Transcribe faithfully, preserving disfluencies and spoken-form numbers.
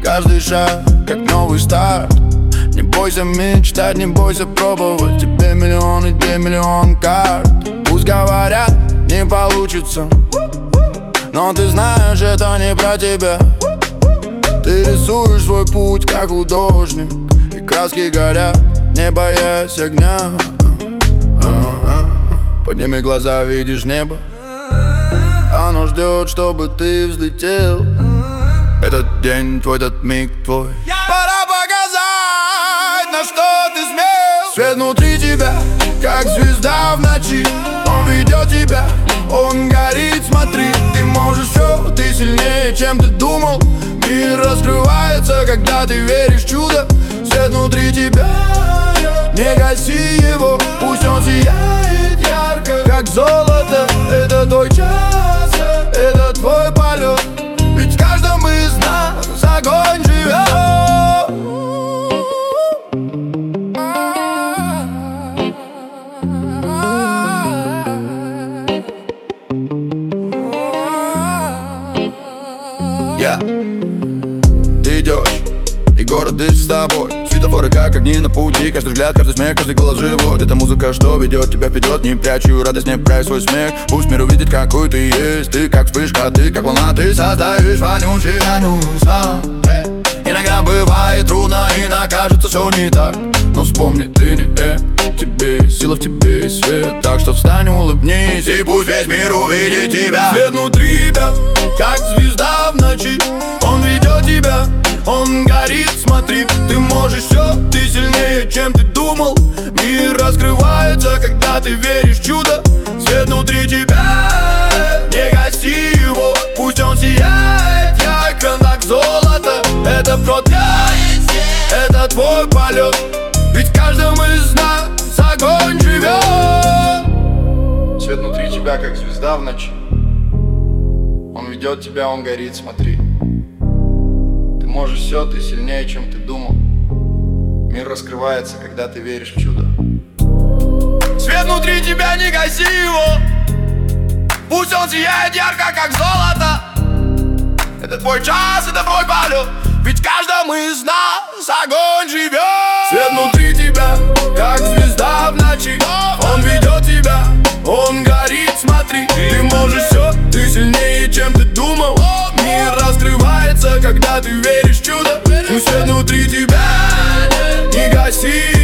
каждый шаг, как новый старт. Не бойся мечтать, не бойся пробовать. Тебе миллион и тебе миллион карт. Пусть говорят, не получится, но ты знаешь, это не про тебя. Ты рисуешь свой путь, как художник, и краски горят, не боясь огня. Подними глаза, видишь небо, оно ждет, чтобы ты взлетел. Этот день твой, этот миг твой. Пора показать, на что ты смел. Свет внутри тебя, как звезда в ночи. Он ведет тебя, он горит, смотри. Ты можешь все, ты сильнее, чем ты думал. Мир раскрывается, когда ты веришь в чудо. Свет внутри тебя, не гаси его, пусть он сияет ярко, как золото. Это твой час, это твой полет. Ведь в каждом из нас огонь живет. Yeah. Ты идешь, и город дышит с тобой. Светофоры как огни на пути. Каждый взгляд, каждый смех, каждый голос живот. Это музыка, что ведет тебя вперед. Не прячу радость, не прячь свой смех. Пусть мир увидит, какой ты есть. Ты как вспышка, ты как волна. Ты создаешь вонючий анюса. Иногда бывает трудно, иногда кажется все не так. Но вспомни, ты не это. Тебе сила, в тебе свет. Так что встань, улыбнись, и пусть весь мир увидит тебя. Свет внутри тебя, как звезда в ночи. Он ведет тебя, он горит, смотри. Ты можешь все, ты сильнее, чем ты думал. Мир раскрывается, когда ты веришь в чудо. Свет внутри тебя, не гаси его, пусть он сияет ярко, как золото. Это про тебя, это твой полет. Ведь в каждом из нас огонь живет. Свет внутри тебя, как звезда в ночи. Он ведет тебя, он горит, смотри. Ты можешь все, ты сильнее, чем ты думал. Мир раскрывается, когда ты веришь в чудо. Свет внутри тебя, не гаси его, пусть он сияет ярко, как золото. Это твой час, это твой полет. Ведь в каждом из нас огонь живет. Свет внутри тебя, как звезда в ночи. Он ведет тебя, он горит, смотри. Ты можешь все, ты сильнее, чем ты думал. Мир раскрывается, когда ты веришь в чудо. Свет внутри тебя, не гаси